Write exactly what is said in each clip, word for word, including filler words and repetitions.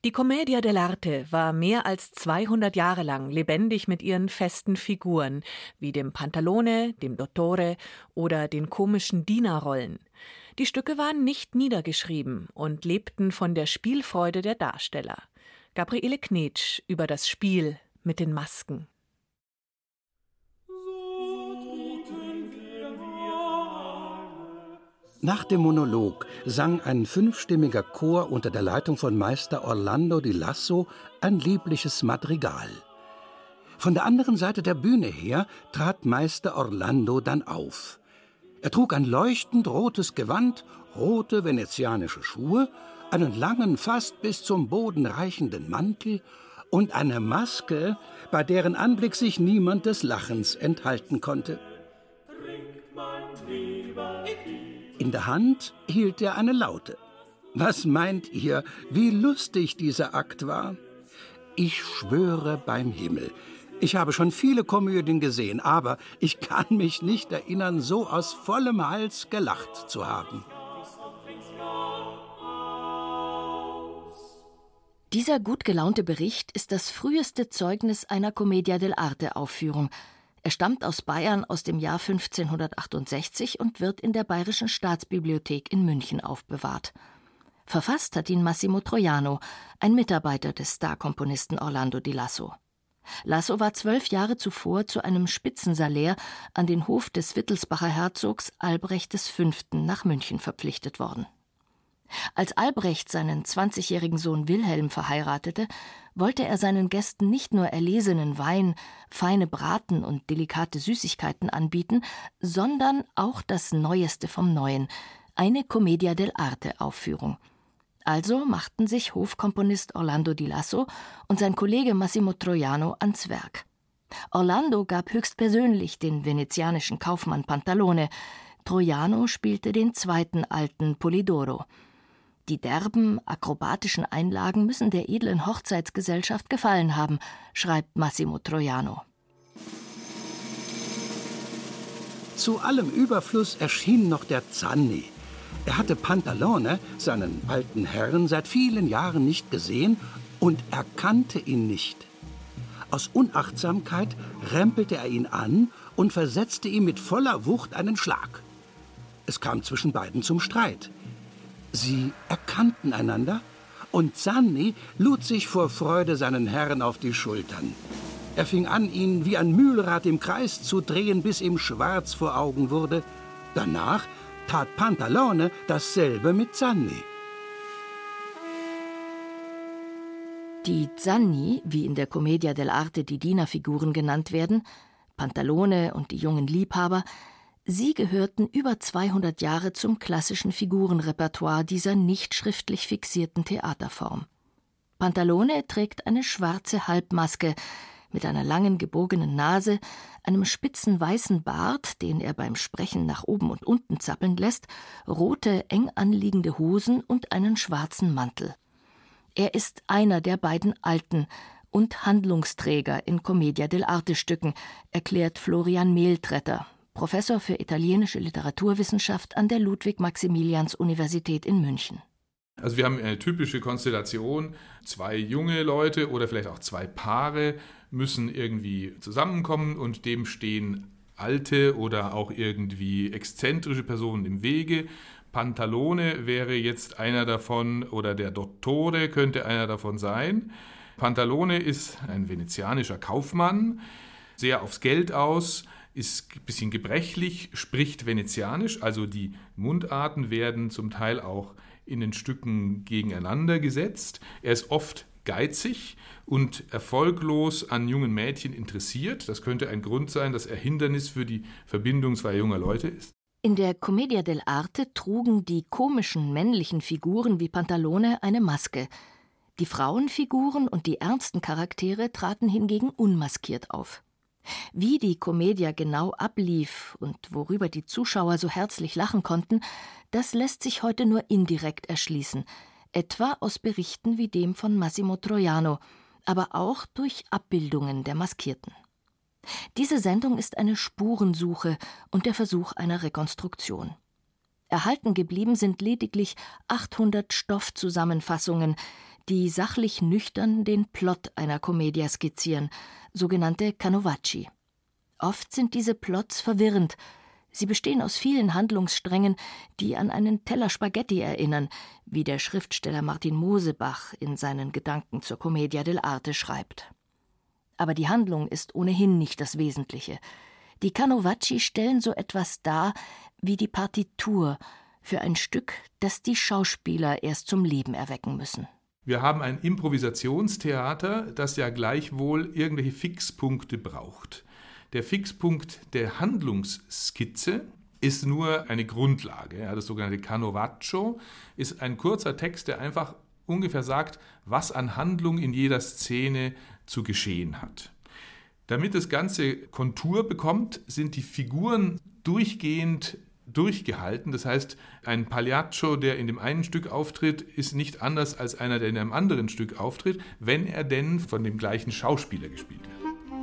Die Commedia dell'arte war mehr als zweihundert Jahre lang lebendig mit ihren festen Figuren, wie dem Pantalone, dem Dottore oder den komischen Dienerrollen. Die Stücke waren nicht niedergeschrieben und lebten von der Spielfreude der Darsteller. Gabriele Knetsch über das Spiel mit den Masken. Nach dem Monolog sang ein fünfstimmiger Chor unter der Leitung von Meister Orlando di Lasso ein liebliches Madrigal. Von der anderen Seite der Bühne her trat Meister Orlando dann auf. Er trug ein leuchtend rotes Gewand, rote venezianische Schuhe, einen langen, fast bis zum Boden reichenden Mantel und eine Maske, bei deren Anblick sich niemand des Lachens enthalten konnte. In der Hand hielt er eine Laute. Was meint ihr, wie lustig dieser Akt war? Ich schwöre beim Himmel, ich habe schon viele Komödien gesehen, aber ich kann mich nicht erinnern, so aus vollem Hals gelacht zu haben. Dieser gut gelaunte Bericht ist das früheste Zeugnis einer Commedia dell'arte-Aufführung. Er stammt aus Bayern aus dem Jahr fünfzehnhundertachtundsechzig und wird in der Bayerischen Staatsbibliothek in München aufbewahrt. Verfasst hat ihn Massimo Troiano, ein Mitarbeiter des Starkomponisten Orlando di Lasso. Lasso war zwölf Jahre zuvor zu einem Spitzensalär an den Hof des Wittelsbacher Herzogs Albrecht des Fünften nach München verpflichtet worden. Als Albrecht seinen zwanzigjährigen Sohn Wilhelm verheiratete, wollte er seinen Gästen nicht nur erlesenen Wein, feine Braten und delikate Süßigkeiten anbieten, sondern auch das Neueste vom Neuen, eine Commedia dell'arte-Aufführung. Also machten sich Hofkomponist Orlando di Lasso und sein Kollege Massimo Troiano ans Werk. Orlando gab höchstpersönlich den venezianischen Kaufmann Pantalone, Troiano spielte den zweiten Alten Polidoro. Die derben, akrobatischen Einlagen müssen der edlen Hochzeitsgesellschaft gefallen haben, schreibt Massimo Troiano. Zu allem Überfluss erschien noch der Zanni. Er hatte Pantalone, seinen alten Herrn, seit vielen Jahren nicht gesehen und erkannte ihn nicht. Aus Unachtsamkeit rempelte er ihn an und versetzte ihm mit voller Wucht einen Schlag. Es kam zwischen beiden zum Streit. Sie erkannten einander und Zanni lud sich vor Freude seinen Herrn auf die Schultern. Er fing an, ihn wie ein Mühlrad im Kreis zu drehen, bis ihm schwarz vor Augen wurde. Danach tat Pantalone dasselbe mit Zanni. Die Zanni, wie in der Commedia dell'arte die Dienerfiguren genannt werden, Pantalone und die jungen Liebhaber, sie gehörten über zweihundert Jahre zum klassischen Figurenrepertoire dieser nicht schriftlich fixierten Theaterform. Pantalone trägt eine schwarze Halbmaske mit einer langen gebogenen Nase, einem spitzen weißen Bart, den er beim Sprechen nach oben und unten zappeln lässt, rote, eng anliegende Hosen und einen schwarzen Mantel. Er ist einer der beiden Alten und Handlungsträger in Commedia dell'arte-Stücken, erklärt Florian Mehltretter, Professor für italienische Literaturwissenschaft an der Ludwig-Maximilians-Universität in München. Also wir haben eine typische Konstellation, zwei junge Leute oder vielleicht auch zwei Paare müssen irgendwie zusammenkommen und dem stehen alte oder auch irgendwie exzentrische Personen im Wege. Pantalone wäre jetzt einer davon oder der Dottore könnte einer davon sein. Pantalone ist ein venezianischer Kaufmann, sehr aufs Geld aus, ist ein bisschen gebrechlich, spricht venezianisch, also die Mundarten werden zum Teil auch in den Stücken gegeneinander gesetzt. Er ist oft geizig und erfolglos an jungen Mädchen interessiert. Das könnte ein Grund sein, dass er Hindernis für die Verbindung zweier junger Leute ist. In der Commedia dell'arte trugen die komischen männlichen Figuren wie Pantalone eine Maske. Die Frauenfiguren und die ernsten Charaktere traten hingegen unmaskiert auf. Wie die Commedia genau ablief und worüber die Zuschauer so herzlich lachen konnten, das lässt sich heute nur indirekt erschließen, etwa aus Berichten wie dem von Massimo Troiano, aber auch durch Abbildungen der Maskierten. Diese Sendung ist eine Spurensuche und der Versuch einer Rekonstruktion. Erhalten geblieben sind lediglich achthundert Stoffzusammenfassungen, die sachlich nüchtern den Plot einer Commedia skizzieren, sogenannte Canovacci. Oft sind diese Plots verwirrend. Sie bestehen aus vielen Handlungssträngen, die an einen Teller Spaghetti erinnern, wie der Schriftsteller Martin Mosebach in seinen Gedanken zur Commedia dell'arte schreibt. Aber die Handlung ist ohnehin nicht das Wesentliche. Die Canovacci stellen so etwas dar wie die Partitur für ein Stück, das die Schauspieler erst zum Leben erwecken müssen. Wir haben ein Improvisationstheater, das ja gleichwohl irgendwelche Fixpunkte braucht. Der Fixpunkt der Handlungsskizze ist nur eine Grundlage. Ja, das sogenannte Canovaccio ist ein kurzer Text, der einfach ungefähr sagt, was an Handlung in jeder Szene zu geschehen hat. Damit das Ganze Kontur bekommt, sind die Figuren durchgehend durchgehalten. Das heißt, ein Pagliaccio, der in dem einen Stück auftritt, ist nicht anders als einer, der in einem anderen Stück auftritt, wenn er denn von dem gleichen Schauspieler gespielt wird.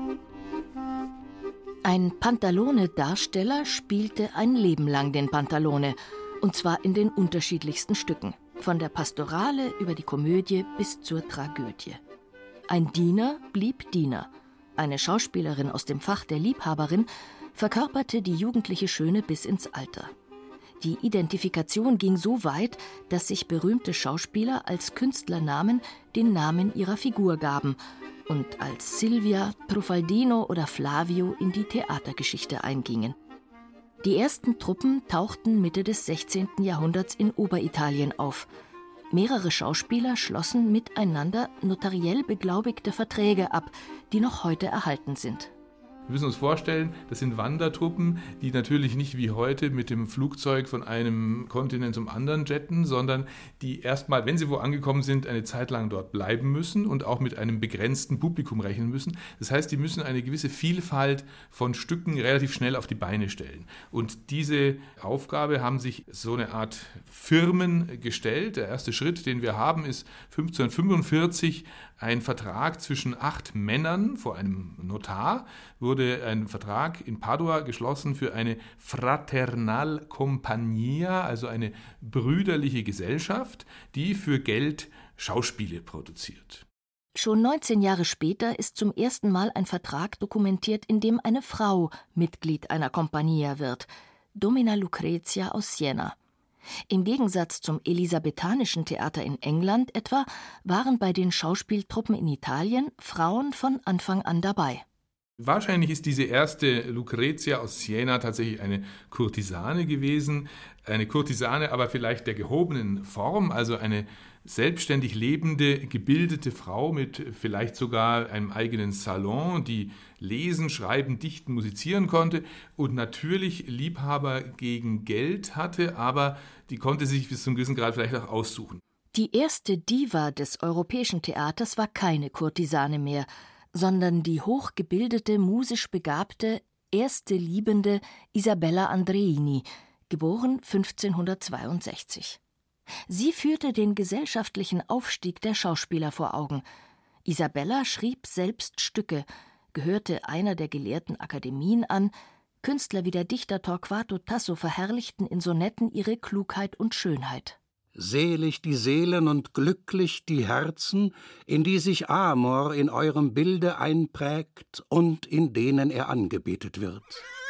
Ein Pantalone-Darsteller spielte ein Leben lang den Pantalone, und zwar in den unterschiedlichsten Stücken, von der Pastorale über die Komödie bis zur Tragödie. Ein Diener blieb Diener. Eine Schauspielerin aus dem Fach der Liebhaberin verkörperte die jugendliche Schöne bis ins Alter. Die Identifikation ging so weit, dass sich berühmte Schauspieler als Künstlernamen den Namen ihrer Figur gaben und als Silvia, Truffaldino oder Flavio in die Theatergeschichte eingingen. Die ersten Truppen tauchten Mitte des sechzehnten Jahrhunderts in Oberitalien auf. Mehrere Schauspieler schlossen miteinander notariell beglaubigte Verträge ab, die noch heute erhalten sind. Wir müssen uns vorstellen, das sind Wandertruppen, die natürlich nicht wie heute mit dem Flugzeug von einem Kontinent zum anderen jetten, sondern die erstmal, wenn sie wo angekommen sind, eine Zeit lang dort bleiben müssen und auch mit einem begrenzten Publikum rechnen müssen. Das heißt, die müssen eine gewisse Vielfalt von Stücken relativ schnell auf die Beine stellen. Und diese Aufgabe haben sich so eine Art Firmen gestellt. Der erste Schritt, den wir haben, ist fünfzehnhundertfünfundvierzig ein Vertrag zwischen acht Männern vor einem Notar, wurde ein Vertrag in Padua geschlossen für eine Fraternal Compagnia, also eine brüderliche Gesellschaft, die für Geld Schauspiele produziert. Schon neunzehn Jahre später ist zum ersten Mal ein Vertrag dokumentiert, in dem eine Frau Mitglied einer Compagnia wird, Domina Lucrezia aus Siena. Im Gegensatz zum elisabethanischen Theater in England etwa waren bei den Schauspieltruppen in Italien Frauen von Anfang an dabei. Wahrscheinlich ist diese erste Lucrezia aus Siena tatsächlich eine Kurtisane gewesen, eine Kurtisane aber vielleicht der gehobenen Form, also eine selbstständig lebende, gebildete Frau mit vielleicht sogar einem eigenen Salon, die lesen, schreiben, dichten, musizieren konnte und natürlich Liebhaber gegen Geld hatte, aber die konnte sich bis zu einem gewissen Grad vielleicht auch aussuchen. Die erste Diva des europäischen Theaters war keine Kurtisane mehr, sondern die hochgebildete, musisch begabte, erste Liebende Isabella Andreini, geboren fünfzehnhundertzweiundsechzig. Sie führte den gesellschaftlichen Aufstieg der Schauspieler vor Augen. Isabella schrieb selbst Stücke, gehörte einer der gelehrten Akademien an. Künstler wie der Dichter Torquato Tasso verherrlichten in Sonetten ihre Klugheit und Schönheit. Selig die Seelen und glücklich die Herzen, in die sich Amor in eurem Bilde einprägt und in denen er angebetet wird.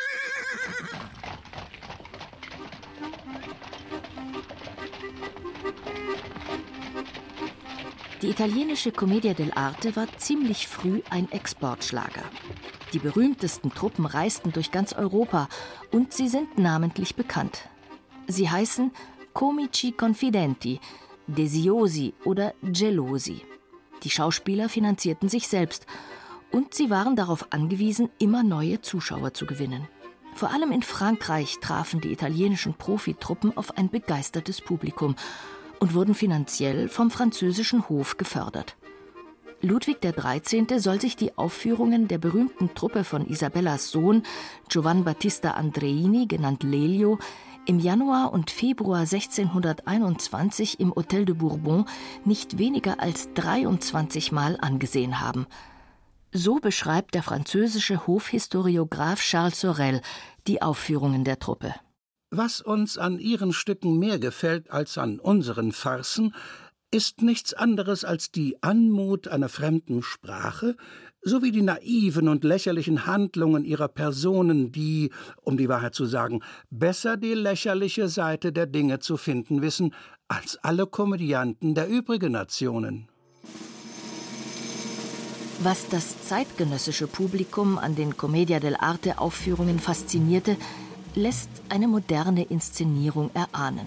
Die italienische Commedia dell'arte war ziemlich früh ein Exportschlager. Die berühmtesten Truppen reisten durch ganz Europa und sie sind namentlich bekannt. Sie heißen Comici Confidenti, Desiosi oder Gelosi. Die Schauspieler finanzierten sich selbst und sie waren darauf angewiesen, immer neue Zuschauer zu gewinnen. Vor allem in Frankreich trafen die italienischen Profitruppen auf ein begeistertes Publikum und wurden finanziell vom französischen Hof gefördert. Ludwig der Dreizehnte soll sich die Aufführungen der berühmten Truppe von Isabellas Sohn Giovan Battista Andreini, genannt Lelio, im Januar und Februar sechzehnhunderteinundzwanzig im Hôtel de Bourbon nicht weniger als dreiundzwanzig Mal angesehen haben. So beschreibt der französische Hofhistoriograph Charles Sorel die Aufführungen der Truppe. Was uns an ihren Stücken mehr gefällt als an unseren Farcen, ist nichts anderes als die Anmut einer fremden Sprache sowie die naiven und lächerlichen Handlungen ihrer Personen, die, um die Wahrheit zu sagen, besser die lächerliche Seite der Dinge zu finden wissen als alle Komödianten der übrigen Nationen. Was das zeitgenössische Publikum an den Commedia dell'arte-Aufführungen faszinierte, lässt eine moderne Inszenierung erahnen.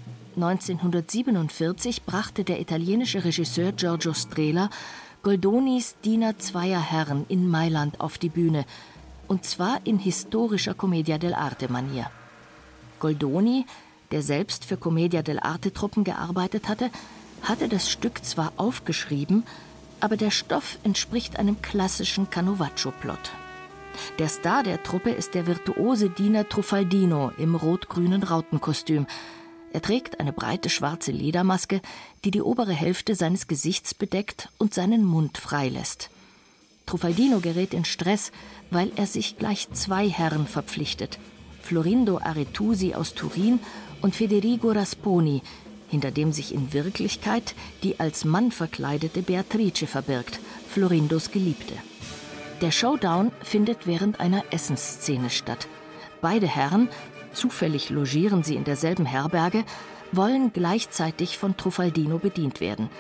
neunzehnhundertsiebenundvierzig brachte der italienische Regisseur Giorgio Strehler Goldonis Diener zweier Herren in Mailand auf die Bühne, und zwar in historischer Commedia dell'arte-Manier. Goldoni, der selbst für Commedia dell'arte-Truppen gearbeitet hatte, hatte das Stück zwar aufgeschrieben, aber der Stoff entspricht einem klassischen Canovaccio-Plot. Der Star der Truppe ist der virtuose Diener Truffaldino im rot-grünen Rautenkostüm. Er trägt eine breite schwarze Ledermaske, die die obere Hälfte seines Gesichts bedeckt und seinen Mund freilässt. Truffaldino gerät in Stress, weil er sich gleich zwei Herren verpflichtet: Florindo Aretusi aus Turin und Federigo Rasponi, hinter dem sich in Wirklichkeit die als Mann verkleidete Beatrice verbirgt, Florindos Geliebte. Der Showdown findet während einer Essensszene statt. Beide Herren, zufällig logieren sie in derselben Herberge, wollen gleichzeitig von Truffaldino bedient werden.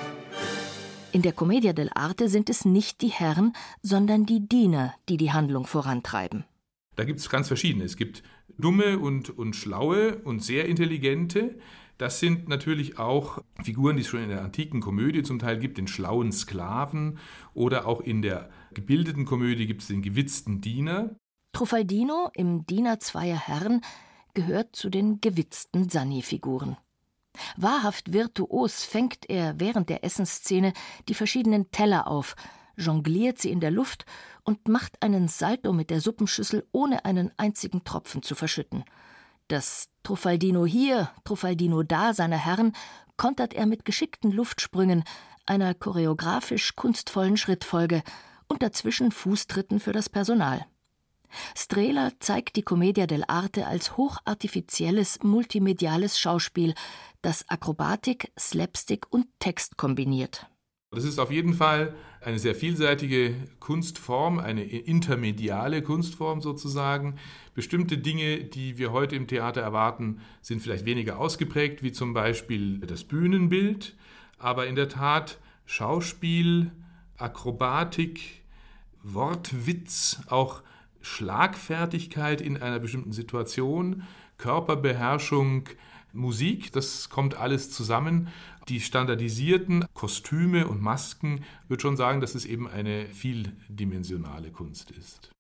In der Commedia dell'arte sind es nicht die Herren, sondern die Diener, die die Handlung vorantreiben. Da gibt es ganz verschiedene. Es gibt dumme und, und schlaue und sehr intelligente. Das sind natürlich auch Figuren, die es schon in der antiken Komödie zum Teil gibt, den schlauen Sklaven, oder auch in der gebildeten Komödie gibt es den gewitzten Diener. Truffaldino im Diener zweier Herren gehört zu den gewitzten Sanni-Figuren. Wahrhaft virtuos fängt er während der Essensszene die verschiedenen Teller auf, jongliert sie in der Luft und macht einen Salto mit der Suppenschüssel, ohne einen einzigen Tropfen zu verschütten. Das Truffaldino hier, Truffaldino da seiner Herren kontert er mit geschickten Luftsprüngen, einer choreografisch kunstvollen Schrittfolge und dazwischen Fußtritten für das Personal. Strehler zeigt die Commedia dell'arte als hochartifizielles, multimediales Schauspiel, das Akrobatik, Slapstick und Text kombiniert. Das ist auf jeden Fall eine sehr vielseitige Kunstform, eine intermediale Kunstform sozusagen. Bestimmte Dinge, die wir heute im Theater erwarten, sind vielleicht weniger ausgeprägt, wie zum Beispiel das Bühnenbild. Aber in der Tat Schauspiel, Akrobatik, Wortwitz, auch Schlagfertigkeit in einer bestimmten Situation, Körperbeherrschung, Musik, das kommt alles zusammen. Die standardisierten Kostüme und Masken, ich würde schon sagen, dass es eben eine vieldimensionale Kunst ist.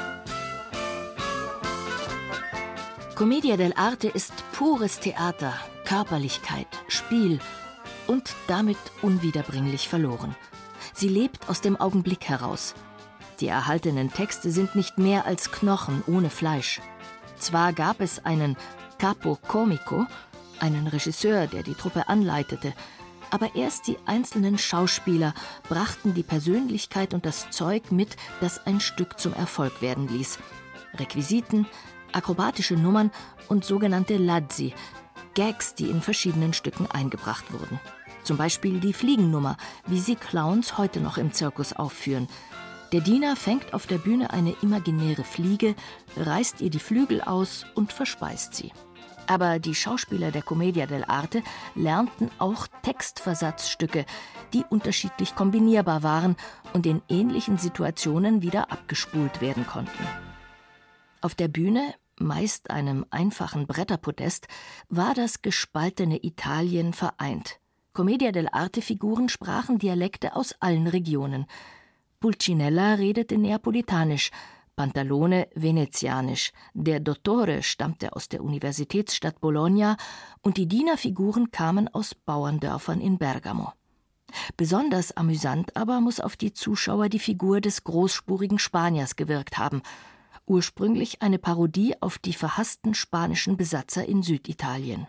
Commedia dell'arte ist pures Theater, Körperlichkeit, Spiel und damit unwiederbringlich verloren. Sie lebt aus dem Augenblick heraus. Die erhaltenen Texte sind nicht mehr als Knochen ohne Fleisch. Zwar gab es einen Capo Comico, einen Regisseur, der die Truppe anleitete, aber erst die einzelnen Schauspieler brachten die Persönlichkeit und das Zeug mit, das ein Stück zum Erfolg werden ließ. Requisiten, akrobatische Nummern und sogenannte Lazzi, Gags, die in verschiedenen Stücken eingebracht wurden. Zum Beispiel die Fliegennummer, wie sie Clowns heute noch im Zirkus aufführen. Der Diener fängt auf der Bühne eine imaginäre Fliege, reißt ihr die Flügel aus und verspeist sie. Aber die Schauspieler der Commedia dell'arte lernten auch Textversatzstücke, die unterschiedlich kombinierbar waren und in ähnlichen Situationen wieder abgespult werden konnten. Auf der Bühne, meist einem einfachen Bretterpodest, war das gespaltene Italien vereint. Commedia dell'arte-Figuren sprachen Dialekte aus allen Regionen. Pulcinella redete Neapolitanisch, Pantalone venezianisch, der Dottore stammte aus der Universitätsstadt Bologna und die Dienerfiguren kamen aus Bauerndörfern in Bergamo. Besonders amüsant aber muss auf die Zuschauer die Figur des großspurigen Spaniers gewirkt haben. Ursprünglich eine Parodie auf die verhassten spanischen Besatzer in Süditalien.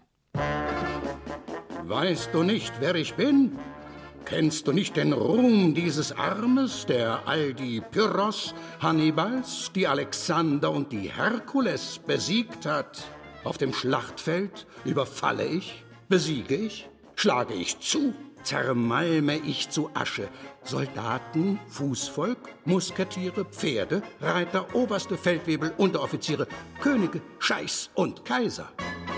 Weißt du nicht, wer ich bin? Kennst du nicht den Ruhm dieses Armes, der all die Pyrrhos, Hannibals, die Alexander und die Herkules besiegt hat? Auf dem Schlachtfeld überfalle ich, besiege ich, schlage ich zu. zermalme ich zu Asche. Soldaten, Fußvolk, Musketiere, Pferde, Reiter, oberste Feldwebel, Unteroffiziere, Könige, Scheichs und Kaiser.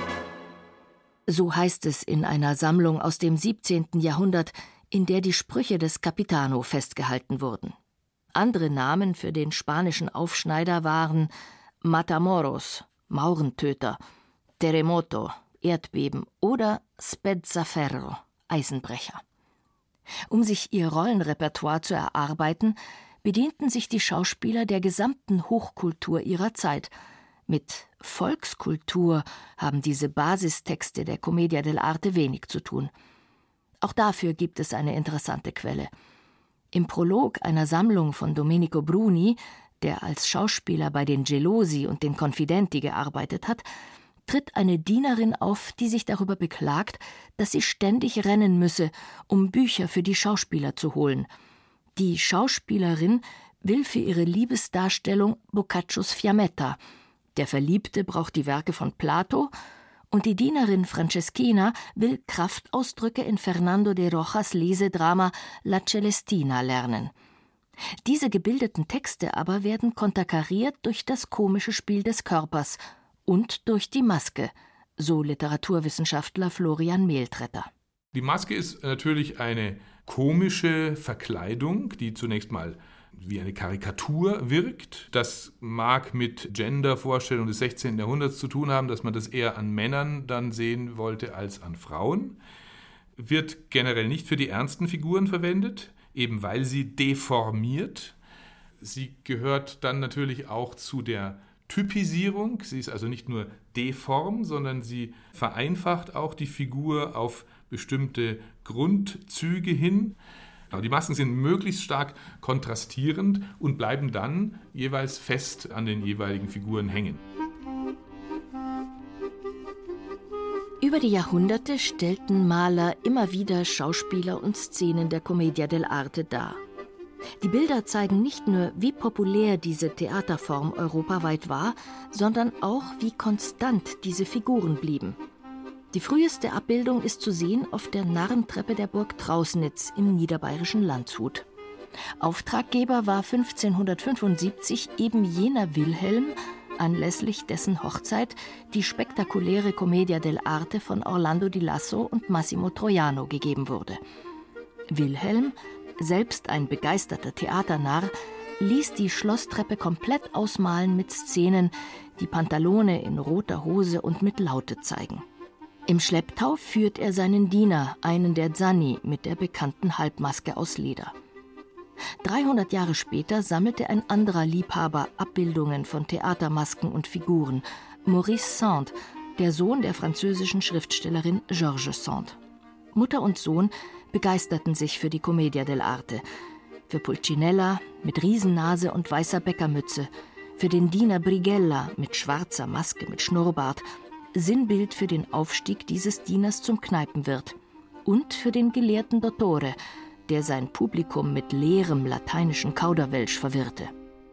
So heißt es in einer Sammlung aus dem siebzehnten Jahrhundert, in der die Sprüche des Capitano festgehalten wurden. Andere Namen für den spanischen Aufschneider waren Matamoros, Maurentöter, Terremoto, Erdbeben oder Spezzaferro, Eisenbrecher. Um sich ihr Rollenrepertoire zu erarbeiten, bedienten sich die Schauspieler der gesamten Hochkultur ihrer Zeit. Mit Volkskultur haben diese Basistexte der Commedia dell'arte wenig zu tun. Auch dafür gibt es eine interessante Quelle. Im Prolog einer Sammlung von Domenico Bruni, der als Schauspieler bei den Gelosi und den Confidenti gearbeitet hat, tritt eine Dienerin auf, die sich darüber beklagt, dass sie ständig rennen müsse, um Bücher für die Schauspieler zu holen. Die Schauspielerin will für ihre Liebesdarstellung Boccaccios Fiammetta, der Verliebte braucht die Werke von Plato und die Dienerin Franceschina will Kraftausdrücke in Fernando de Rojas Lesedrama La Celestina lernen. Diese gebildeten Texte aber werden konterkariert durch das komische Spiel des Körpers und durch die Maske, so Literaturwissenschaftler Florian Mehltretter. Die Maske ist natürlich eine komische Verkleidung, die zunächst mal wie eine Karikatur wirkt. Das mag mit Gender-Vorstellungen des sechzehnten Jahrhunderts zu tun haben, dass man das eher an Männern dann sehen wollte als an Frauen. Wird generell nicht für die ernsten Figuren verwendet, eben weil sie deformiert. Sie gehört dann natürlich auch zu der Typisierung. Sie ist also nicht nur deform, sondern sie vereinfacht auch die Figur auf bestimmte Grundzüge hin. Aber die Masken sind möglichst stark kontrastierend und bleiben dann jeweils fest an den jeweiligen Figuren hängen. Über die Jahrhunderte stellten Maler immer wieder Schauspieler und Szenen der Commedia dell'arte dar. Die Bilder zeigen nicht nur, wie populär diese Theaterform europaweit war, sondern auch, wie konstant diese Figuren blieben. Die früheste Abbildung ist zu sehen auf der Narrentreppe der Burg Trausnitz im niederbayerischen Landshut. Auftraggeber war fünfzehnhundertfünfundsiebzig eben jener Wilhelm, anlässlich dessen Hochzeit die spektakuläre Commedia dell'arte von Orlando di Lasso und Massimo Troiano gegeben wurde. Wilhelm, selbst ein begeisterter Theaternarr, ließ die Schlosstreppe komplett ausmalen mit Szenen, die Pantalone in roter Hose und mit Laute zeigen. Im Schlepptau führt er seinen Diener, einen der Zanni, mit der bekannten Halbmaske aus Leder. dreihundert Jahre später sammelte ein anderer Liebhaber Abbildungen von Theatermasken und Figuren, Maurice Sand, der Sohn der französischen Schriftstellerin Georges Sand. Mutter und Sohn begeisterten sich für die Commedia dell'arte, für Pulcinella mit Riesennase und weißer Bäckermütze, für den Diener Brighella mit schwarzer Maske mit Schnurrbart, Sinnbild für den Aufstieg dieses Dieners zum Kneipenwirt, und für den Gelehrten Dottore, der sein Publikum mit leerem lateinischen Kauderwelsch verwirrte.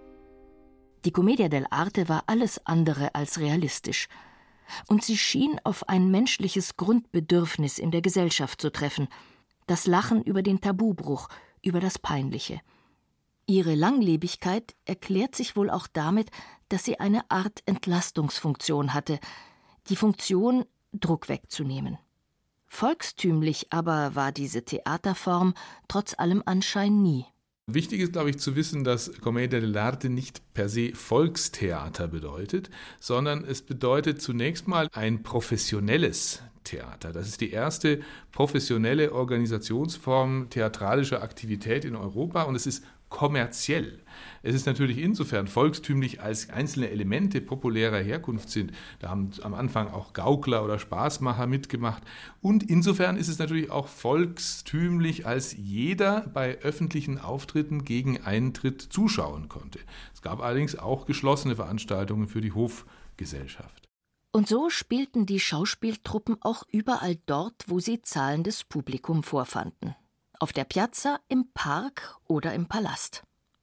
Die Commedia dell'arte war alles andere als realistisch, und sie schien auf ein menschliches Grundbedürfnis in der Gesellschaft zu treffen, das Lachen über den Tabubruch, über das Peinliche. Ihre Langlebigkeit erklärt sich wohl auch damit, dass sie eine Art Entlastungsfunktion hatte, die Funktion, Druck wegzunehmen. Volkstümlich aber war diese Theaterform trotz allem Anschein nie. Wichtig ist, glaube ich, zu wissen, dass Commedia dell'arte nicht per se Volkstheater bedeutet, sondern es bedeutet zunächst mal ein professionelles Theater. Das ist die erste professionelle Organisationsform theatralischer Aktivität in Europa und es ist kommerziell. Es ist natürlich insofern volkstümlich, als einzelne Elemente populärer Herkunft sind. Da haben am Anfang auch Gaukler oder Spaßmacher mitgemacht. Und insofern ist es natürlich auch volkstümlich, als jeder bei öffentlichen Auftritten gegen Eintritt zuschauen konnte. Es gab allerdings auch geschlossene Veranstaltungen für die Hofgesellschaft. Und so spielten die Schauspieltruppen auch überall dort, wo sie zahlendes Publikum vorfanden. Auf der Piazza, im Park oder im Palast.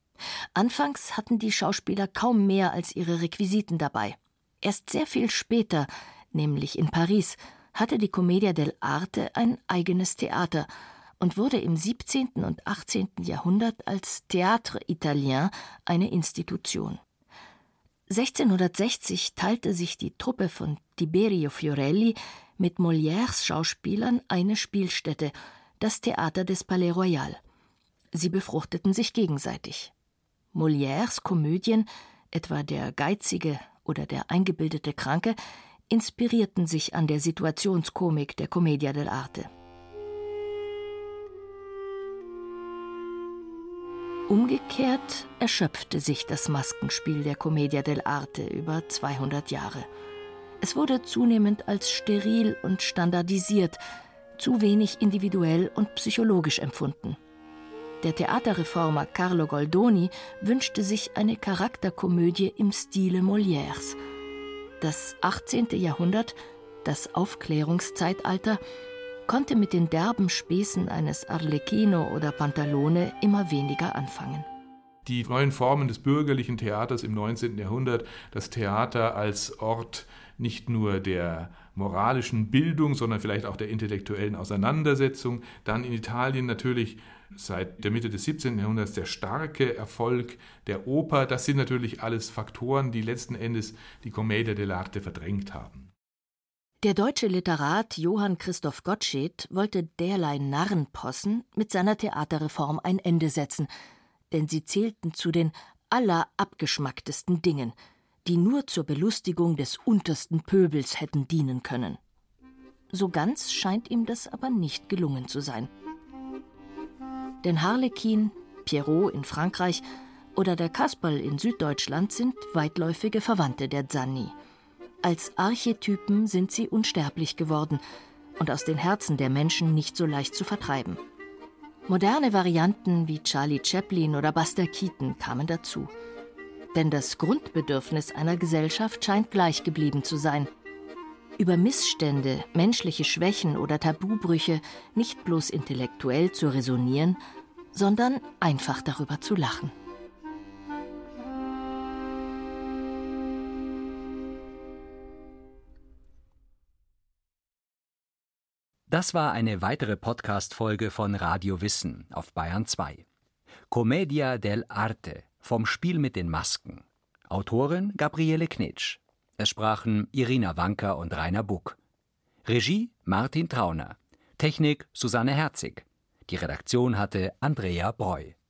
Anfangs hatten die Schauspieler kaum mehr als ihre Requisiten dabei. Erst sehr viel später, nämlich in Paris, hatte die Commedia dell'arte ein eigenes Theater und wurde im siebzehnten und achtzehnten Jahrhundert als Théâtre Italien eine Institution. sechzehnhundertsechzig teilte sich die Truppe von Tiberio Fiorelli mit Molières Schauspielern eine Spielstätte, das Theater des Palais Royal. Sie befruchteten sich gegenseitig. Molières Komödien, etwa Der Geizige oder Der eingebildete Kranke, inspirierten sich an der Situationskomik der Commedia dell'arte. Umgekehrt erschöpfte sich das Maskenspiel der Commedia dell'arte über zweihundert Jahre. Es wurde zunehmend als steril und standardisiert, zu wenig individuell und psychologisch empfunden. Der Theaterreformer Carlo Goldoni wünschte sich eine Charakterkomödie im Stile Molières. Das achtzehnte Jahrhundert, das Aufklärungszeitalter, konnte mit den derben Späßen eines Arlecchino oder Pantalone immer weniger anfangen. Die neuen Formen des bürgerlichen Theaters im neunzehnten Jahrhundert, das Theater als Ort nicht nur der moralischen Bildung, sondern vielleicht auch der intellektuellen Auseinandersetzung. Dann in Italien natürlich seit der Mitte des siebzehnten Jahrhunderts der starke Erfolg der Oper. Das sind natürlich alles Faktoren, die letzten Endes die Commedia dell'arte verdrängt haben. Der deutsche Literat Johann Christoph Gottsched wollte derlei Narrenpossen mit seiner Theaterreform ein Ende setzen, denn sie zählten zu den allerabgeschmacktesten Dingen, die nur zur Belustigung des untersten Pöbels hätten dienen können. So ganz scheint ihm das aber nicht gelungen zu sein. Denn Harlekin, Pierrot in Frankreich oder der Kasperl in Süddeutschland sind weitläufige Verwandte der Zanni. Als Archetypen sind sie unsterblich geworden und aus den Herzen der Menschen nicht so leicht zu vertreiben. Moderne Varianten wie Charlie Chaplin oder Buster Keaton kamen dazu. Denn das Grundbedürfnis einer Gesellschaft scheint gleich geblieben zu sein. Über Missstände, menschliche Schwächen oder Tabubrüche nicht bloß intellektuell zu räsonieren, sondern einfach darüber zu lachen. Das war eine weitere Podcast-Folge von Radio Wissen auf Bayern zwei. Commedia dell'arte, vom Spiel mit den Masken. Autorin Gabriele Knitsch. Es sprachen Irina Wanker und Rainer Buck. Regie Martin Trauner. Technik Susanne Herzig. Die Redaktion hatte Andrea Breu.